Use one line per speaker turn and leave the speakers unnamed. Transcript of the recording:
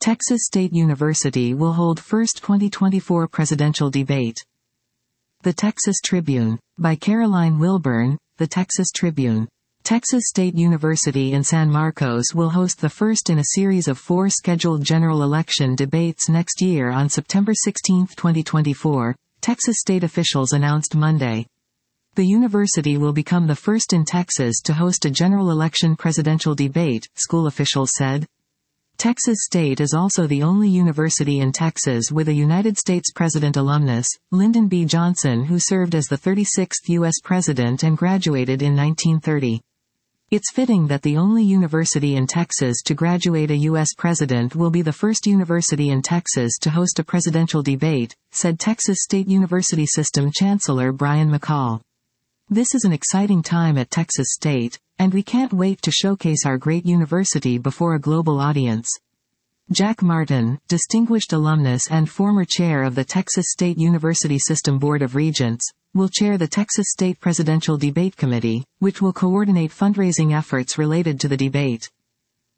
Texas State University will hold first 2024 presidential debate. The Texas Tribune. By Caroline Wilburn, The Texas Tribune. Texas State University in San Marcos will host the first in a series of 4 scheduled general election debates next year on September 16, 2024, Texas state officials announced Monday. The university will become the first in Texas to host a general election presidential debate, school officials said. Texas State is also the only university in Texas with a United States President alumnus, Lyndon B. Johnson, who served as the 36th U.S. President and graduated in 1930. It's fitting that the only university in Texas to graduate a U.S. president will be the first university in Texas to host a presidential debate, said Texas State University System Chancellor Brian McCall. This is an exciting time at Texas State, and we can't wait to showcase our great university before a global audience. Jack Martin, distinguished alumnus and former chair of the Texas State University System Board of Regents, will chair the Texas State Presidential Debate Committee, which will coordinate fundraising efforts related to the debate.